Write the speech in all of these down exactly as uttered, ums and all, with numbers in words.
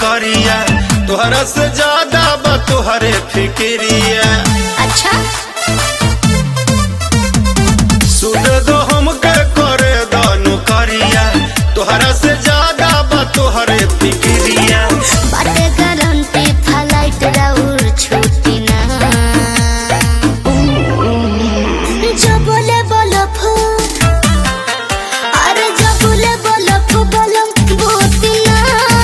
करिया तोहरा से ज्यादा बा तोहरे फिक्रिया। अच्छा सुन दो हमके करे दो करिया तोहरा से ज्यादा बा तोहरे फिक्रिया। बाटे गारंटी फ्लाइट राउर छुट्टी ना जो बोले बोलो फू अरे जो बोले बोलो फू बोलम बोती ना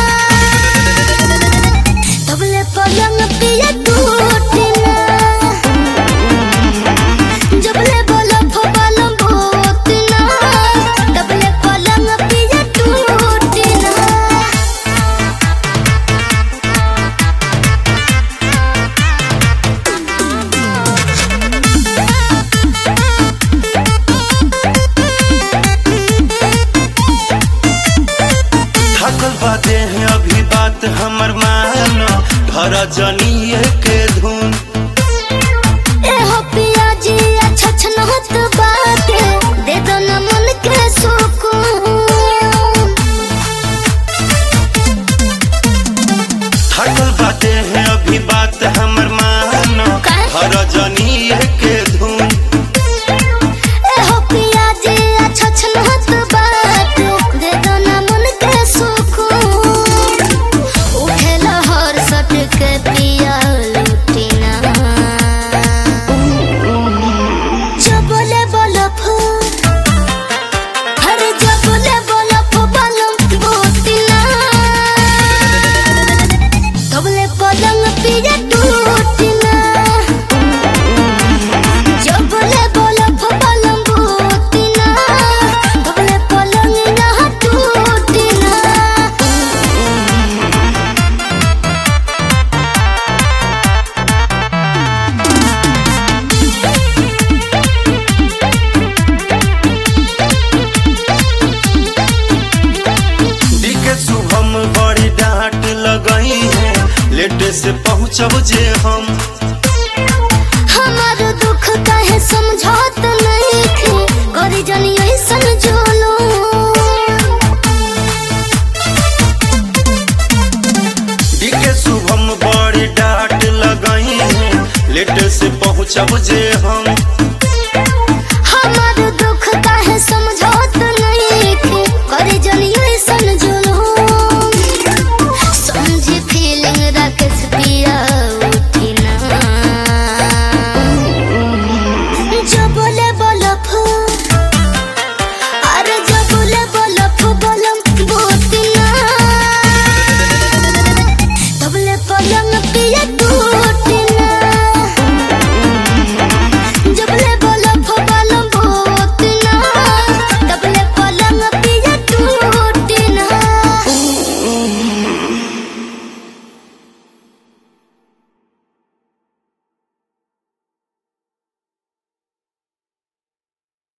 तबले पलंग पिया टूटी ना जो बोले बोलो फू बोलम बोती ना तबले पलंग पिया टूटी ना। थकल बाते हैं अभी बात हमर मानो भरा जनिए के धुन। ए हो पिया जी अच्छा छनहत बाटे दे दो न मन के सुकून। थकल बाते हैं अभी बात हमर मानो का? भरा जनिए के धुन। ए हो पिया जी अच्छा छनहत बाटे दे दो न मन के सुकून। उठे लहर सट के पिया लुटी ना जो बोले बोलो फू अरे जो बोले बोलो फू बोलम बोती ना तबले पलंग पिया टूटी ना जो बोले बोलो फू बोलम बोती ना तबले पलंग ना टूटी ना। दिखे शुभम बड़ी डांट लगई है लेटे से पहुँचब जे हम। हमार दुख काहे समझौत नहीं थे करी जनी ऐसन जोलो दिखे शुभम बड़ी डांट लगई है लेटे से पहुँचब जे हम।